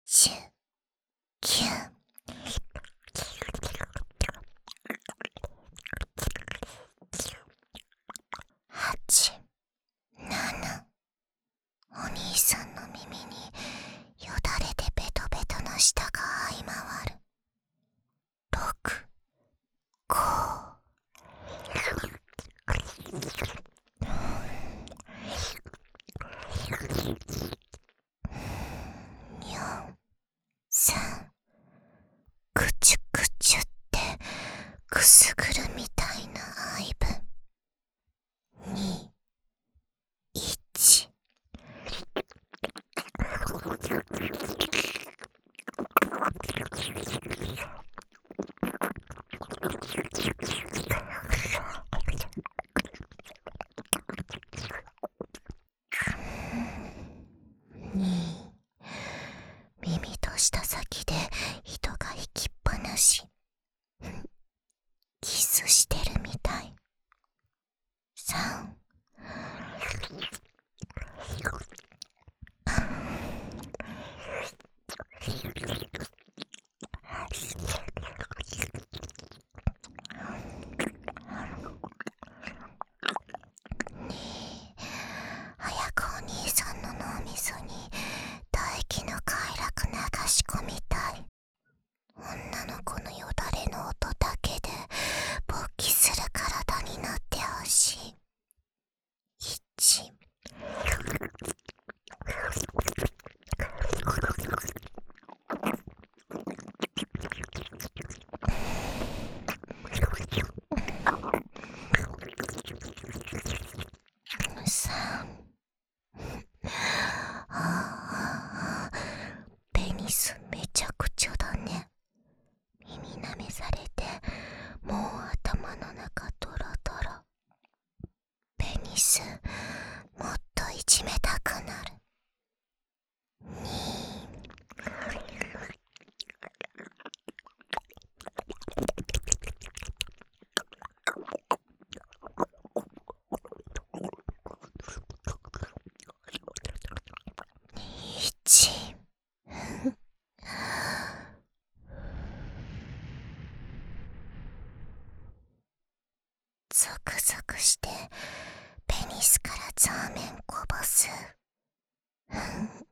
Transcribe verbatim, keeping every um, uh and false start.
じゅう、きゅう、はち、なな、お兄さんの耳によだれでベトベトの舌が這い回る。ろく、ご、よん、さん、くちゅくちゅってくすぐるみたいな愛分。に、いち、に、耳と舌先で糸が引きっぱなし。キスしてるみたい。さん、早くお兄さんの脳みそに唾液の快楽流し込みたい。女の子のよだれの音だけで勃起する体になってほしい。いち、さん、ああ、ペニスめちゃくちゃだね。耳舐めされてもう頭の中ドロドロ。ペニスもっといじめたくなる。に、いち、ゾクゾクしてペニスからザーメンこぼす。